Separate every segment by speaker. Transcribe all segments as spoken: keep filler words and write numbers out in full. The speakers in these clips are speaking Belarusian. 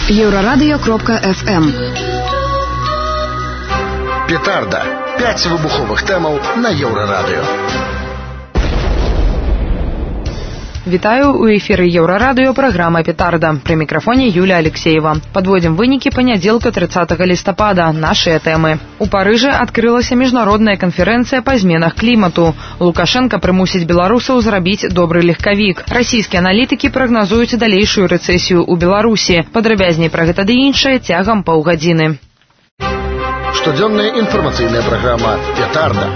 Speaker 1: Еврорадио кропка эф эм.
Speaker 2: Петарда. Пять выбуховых тэмаў на Еврорадио.
Speaker 3: Вітаю, у эфіры Еўрарадыё, праграма «Петарда». Пры мікрафоне Юлія Алексеева. Падводзім вынікі панядзелка трыццатага лістапада. Нашыя тэмы. У Парыжы адкрылася міжнародная канферэнцыя па зменах клімату. Лукашенка прымусіць беларусаў зрабіць добры легкавік. Расійскія аналітыкі прагназуюць далейшую рэцэсію ў Беларусі. Падрабязней пра гэта ды іншае цягам паўгадзіны.
Speaker 2: Штодзённая інфармацыйная праграма «Петарда».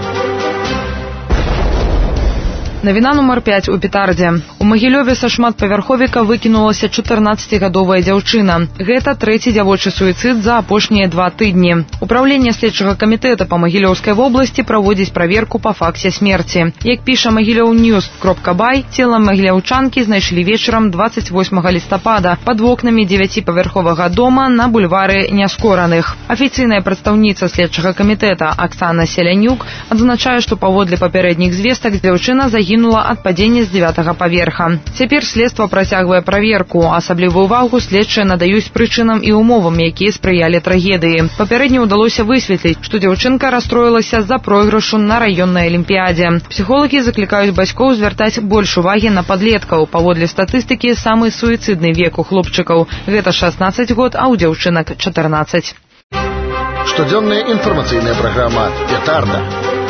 Speaker 3: Навіна нумар пяць у Петардзе. У Магілёве са шматпавярховіка выкінулася чатырнаццацігадовая дзяўчына. Гэта трэці дзявочы суіцыд за апошнія два тыдні. Упраўленне следчага камітэта па Магілёўскай вобласці праводзіць праверку па факце смерці. Як піша магілёўньюз кропка бай, цела магіляўчанкі знайшлі вечарам дваццаць восьмага лістапада пад вокнамі дзевяціпавярховага дома на бульвары Няскораных. Афіцыйная прадстаўніца следчага камітэта Аксана Селянюк адзначае, што паводле папярэдніх звестак дзяўчына загінула гінула ад падзення з дзевятага паверха. Цяпер следства працягвае праверку. Асаблівую ўвагу следчыя надаюць прычынам і умовам, якія спрыялі трагедыі. Папярэдне ўдалося высветліць, што дзяўчынка расстроілася з-за пройгрышу на раённай алімпіядзе. Псіхолагі заклікаюць бацькоў звяртаць больш увагі на падлеткаў. Паводле статыстыкі, самы суіцыдны век у хлопчыкаў – гэта шаснаццаць год, а ў дзяўчынак – чатырнаццаць.
Speaker 2: Штодзённая інфармацыйная праграма «Петарда».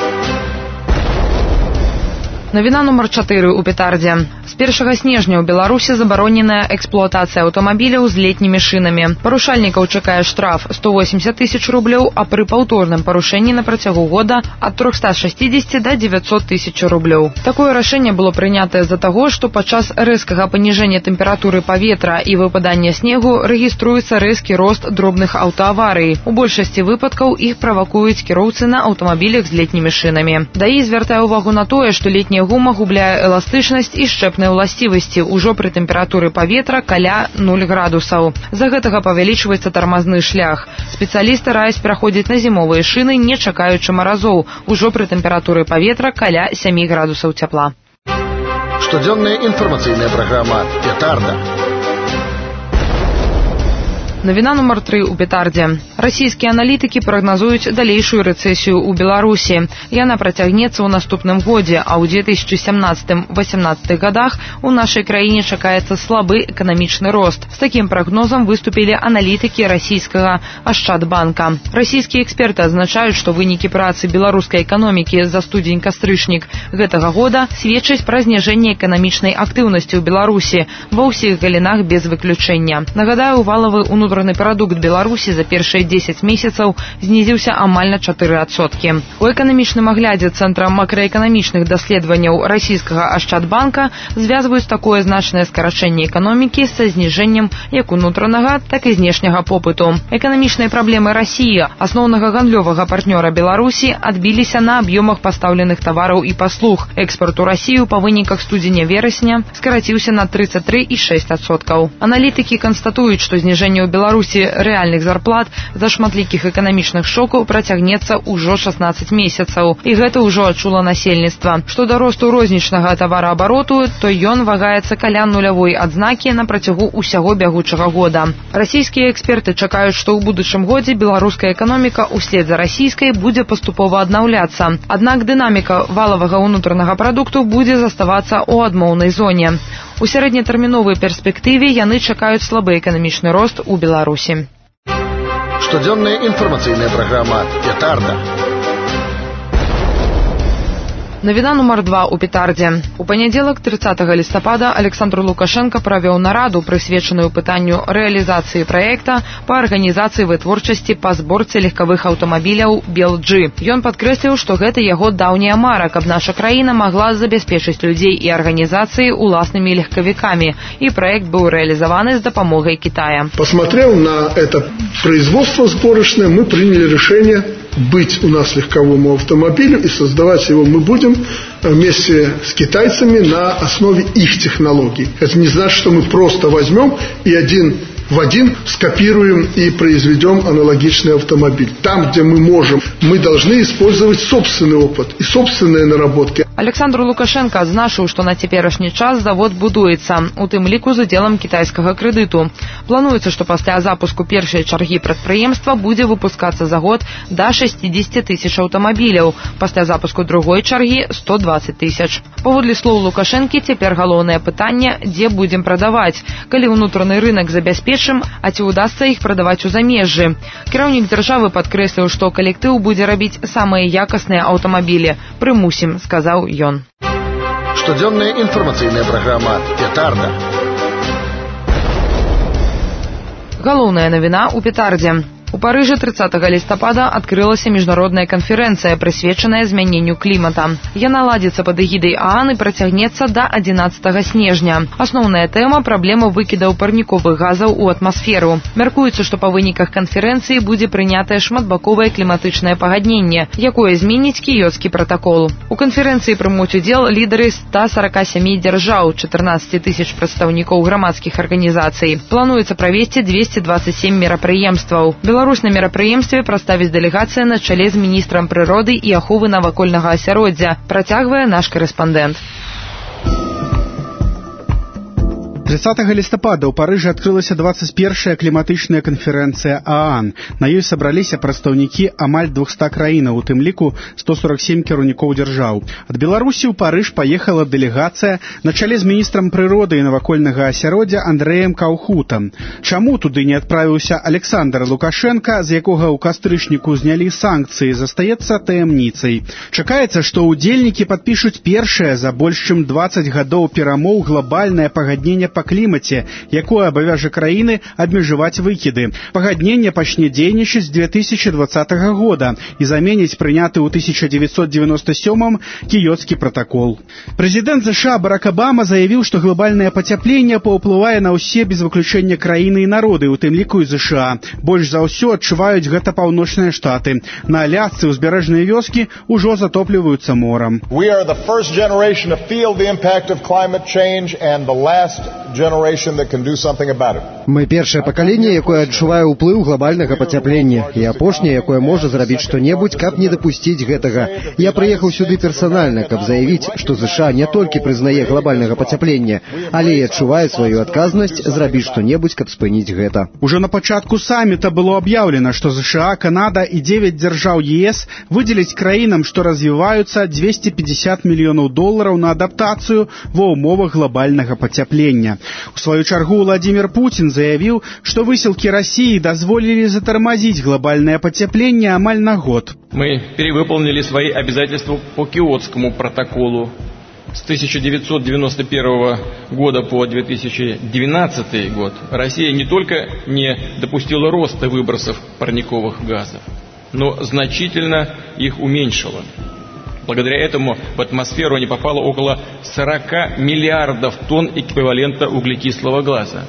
Speaker 3: Навіна нумар чатыры ў Петардзе. З першага снежня ў Беларусі забароненая эксплуатацыя аўтамабіляў з летнімі шынамі. Парушальнікаў чакае штраф сто восемьдесят тысяч рублёў, а пры паўторным парушэнні на працягу года ад трохсот шестидесяти да девятисот тысяч рублёў. Такое рашэнне было прынятае з-за таго, што падчас рэзкага паніжэння тэмпературы паветра і выпадання снегу рэгіструецца рэзкі рост дробных аўтааварый. У большасці выпадкаў іх правакуюць кіроўцы на аўтамабілях з летнімі шынамі. ДАІ звяртае ўвагу на тое, што летняя гума губляе эластычнасць і шчэпныя ўласцівасці ўжо пры тэмпературы паветра каля нуль градусаў. З-за гэтага павялічваецца тармазны шлях. Спецыялісты раяць пераходзіць на зімовыя шыны, не чакаючы маразоў, ужо пры тэмпературы паветра каля сямі градусаў цяпла.
Speaker 2: Штодзённая інфармацыйная праграма «Петарда».
Speaker 3: Навіна нумар тры ў Петардзе. Расійскія аналітыкі прагназуюць далейшую рэцэсію ў Беларусі. Яна працягнецца ў наступным годзе, а ў две тысячы сямнаццатым — васямнаццатых гадах у нашай краіне чакаецца слабы эканамічны рост. З такім прагнозам выступілі аналітыкі расійскага Ашчадбанка. Расійскія эксперты адзначаюць, што вынікі працы беларускай эканомікі за студзень-кастрычнік гэтага года сведчаць пра зніжэнне эканамічнай актыўнасці ў Беларусі ва ўсіх галінах без выключэння. Нагадаю, валавы ўнутраны Унутраны прадукт Беларусі за першыя дзесяць месяцаў знізіўся амаль на чатыры адсоткі. У эканамічным аглядзе Цэнтра макраэканамічных даследаванняў расійскага Ашчадбанка звязваюць такое значнае скарачэнне эканомікі са зніжэннем як унутранага, так і знешняга попыту. Эканамічныя праблемы Расіі, асноўнага гандлёвага партнёра Беларусі, адбіліся на аб'ёмах пастаўленых тавараў і паслуг. Экспарт у Расію па выніках студзеня-верасня скараціўся на тридцать три и шесть десятых адсотка. Аналітыкі канстатуюць, што зніжэнне ў Беларусі рэальных зарплат за шматлікіх эканамічных шокаў працягнецца ўжо шаснаццаць месяцаў. І гэта ўжо адчула насельніцтва. Што да росту рознічнага тавараабароту, то ён вагаецца каля нулявой адзнакі на працягу ўсяго бягучага года. Расійскія эксперты чакаюць, што ў будучым годзе беларуская эканоміка услед за расійскай будзе паступова аднаўляцца. Аднак дынаміка валавага ўнутранага прадукту будзе заставацца ў адмоўнай зоне. У сярэднетэрміновай перспектыве яны чакаюць слабы эканамічны рост у Беларусі.
Speaker 2: Штодзённая інфармацыйная праграма «Петарда».
Speaker 3: Навіна нумар два ў Петардзе. У панядзелак трыццатага лістапада Александр Лукашенка правёў нараду, прысвечаную пытанню рэалізацыі праекта па арганізацыі вытворчасці па зборцы легкавых аўтамабіляў «Белджы». Ён падкрэсліў, што гэта яго даўняя мара, каб наша краіна магла забяспечыць людзей і арганізацыі уласнымі легкавікамі, і праект быў рэалізаваны з дапамогай Китая.
Speaker 4: Посмотрел на это производство сборочное, мы приняли решение быть у нас легковому автомобилю и создавать его мы будем вместе с китайцами на основе их технологий. Это не значит, что мы просто возьмем и один в один скопируем и произведем аналогичный автомобиль. Там, где мы можем, мы должны использовать собственный опыт и собственные наработки.
Speaker 3: Александр Лукашенко адзначыў, што на цяперашні час завод будуецца, у тым ліку з удзелам кітайскага крэдыту. Плануецца, што пасля запуску першай чаргі прадпрыемства будзе выпускацца за год да шэсцідзесят тысяч аўтамабіляў, пасля запуску другой чаргі сто дваццаць тысяч. Паводле слоў Лукашэнкі, цяпер галоўнае пытанне, дзе будзем прадаваць, калі ўнутраны рынак забяспечым, а ці ўдасца іх прадаваць у замежжы. Кіраўнік дзяржавы падкрэсліў, што калектыў будзе рабіць самыя якасныя аўтамабілі. Прымусім, сказаў ён.
Speaker 2: Штодзённая інфармацыйная праграма «Петарда».
Speaker 3: Галоўная навіна ў петардзе. У Парыжы трыццатага лістапада адкрылася міжнародная канферэнцыя, прысвечаная змяненню клімата. Яна ладзіцца пад эгідай ААН і працягнецца да адзінаццатага снежня. Асноўная тэма – праблема выкідаў парніковых газаў у атмасферу. Мяркуецца, што па выніках канферэнцыі будзе прынятае шматбаковае кліматычнае пагадненне, якое зменіць кіёцкі пратакол. У канферэнцыі прымуць удзел лідары ста сорока сямі дзяржаў, чатырнаццаць тысяч прадстаўнікоў грамадскіх арганізацый. Плануецца правесці дзвесце дваццаць сем мерапрыемстваў. Беларусь на мерапрыемстве прадставіць дэлегацыя на чале з міністрам прыроды і аховы навакольнага асяроддзя, працягвае наш корэспандэнт.
Speaker 5: трыццатага лістапада ў Парыжы адкрылася дваццаць першая кліматычная канферэнцыя ААН. На ёй сабраліся прадстаўнікі амаль двухсот краінаў, у тым ліку сто сорок сем кіраўнікоў дзяржаў. Ад Беларусі ў Парыж паехала дэлегацыя на чале з міністрам прыроды і навакольнага асяроддзя Андрэем Каўхутам. Чаму туды не адправіўся Александр Лукашенко, з якога ў кастрычніку знялі санкцыі, застаецца таямніцай. Чакаецца, што ўдзельнікі падпішуць першае за больш чым дваццаць гадоў перамоў глобальнае пагадненне па клімаце, якое абавяжа краіны абмежаваць выкіды. Пагадненне пачне дзейнічаць з две тысячы дваццатага года і заменіць прыняты ў тысяча дзевяцьсот девяносто сёмым кіёцкі пратакол. Прэзідэнт ЗША Барак Абама заявіў, што глобальнае пацяпленне паўплывае на ўсе без выключэння краіны і народы, у тым ліку і ЗША. Больш за ўсё адчуваюць гэта паўночныя штаты. На Алясцы ўзбярэжныя вёскі ўжо затопліваюцца морам.
Speaker 6: We are the first generation to feel the impact of climate change and the last generation that can do something about it.
Speaker 7: Мы першае пакаленне, якое адчувае ўплыў глобальнага пацяплення, і апошняе, якое можа зрабіць што-небудзь, каб не дапусціць гэтага. Я прыехаў сюды персанальна, каб заявіць, што ЗША не толькі прызнае глобальнага пацяплення, але і адчувае сваю адказнасць зрабіць што-небудзь, каб спыніць гэта.
Speaker 5: Уже на пачатку самміта было аб'яўлена, што ЗША, Канада і дзевяць дзяржаў ЕС выдзеляць краінам, што развіваюцца, двести пятьдесят мільёнаў долараў на адаптацыю ва ўмовах глобальнага пацяплення. У сваю чаргу Владимир Путин заявіў, што высілкі России дазволілі затормозить глобальное потепление амаль на год.
Speaker 8: Мы перевыполнили свои обязательства по Киотскому протоколу. С тысяча девятьсот девяносто первого года по две тысячи двенадцатый год Россия не только не допустила роста выбросов парниковых газов, но значительно их уменьшила. Благодаря этому в атмосферу не попало около сорока миллиардов тонн эквивалента углекислого газа.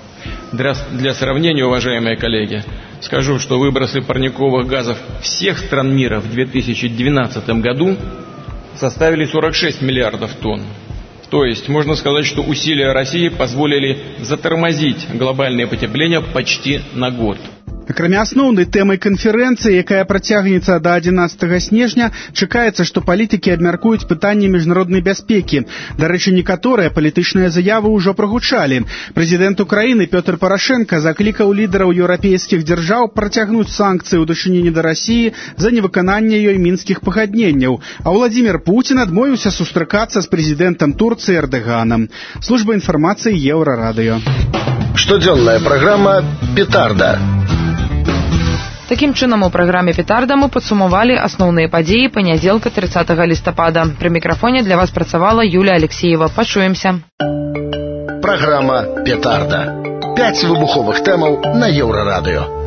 Speaker 8: Для, для сравнения, уважаемые коллеги, скажу, что выбросы парниковых газов всех стран мира в две тысячи двенадцатом году составили сорок шесть миллиардов тонн. То есть, можно сказать, что усилия России позволили затормозить глобальное потепление почти на год.
Speaker 5: Акрамя асноўнай тэмай канферэнцыі, якая працягнецца да адзінаццатага снежня, чакаецца, што палітыкі абмяркуюць пытанні міжнароднай бяспекі. Дарэчы, некаторыя палітычныя заявы ўжо прагучалі. Прэзідэнт Украіны Пётр Парашенка заклікаў лідараў еўрапейскіх дзяржаў працягнуць санкцыі ў дачыненні да Расіі за невыкананне ёй мінскіх пагадненняў, а Владимир Путин адмовіўся сустракацца з прэзідэнтам Турцыі Эрдоганом. Служба інфармацыі Еўрарадыё.
Speaker 2: Штодзённая праграма «Петарда».
Speaker 3: Такім чынам, у праграме «Петарда» мы падсумавалі асноўныя падзеі панядзелка трыццатага лістапада. Пры мікрафоне для вас працавала Юлія Алексеева. Пачуемся.
Speaker 2: Праграма «Петарда». Пяць выбуховых тэмаў на Еўрарадыё.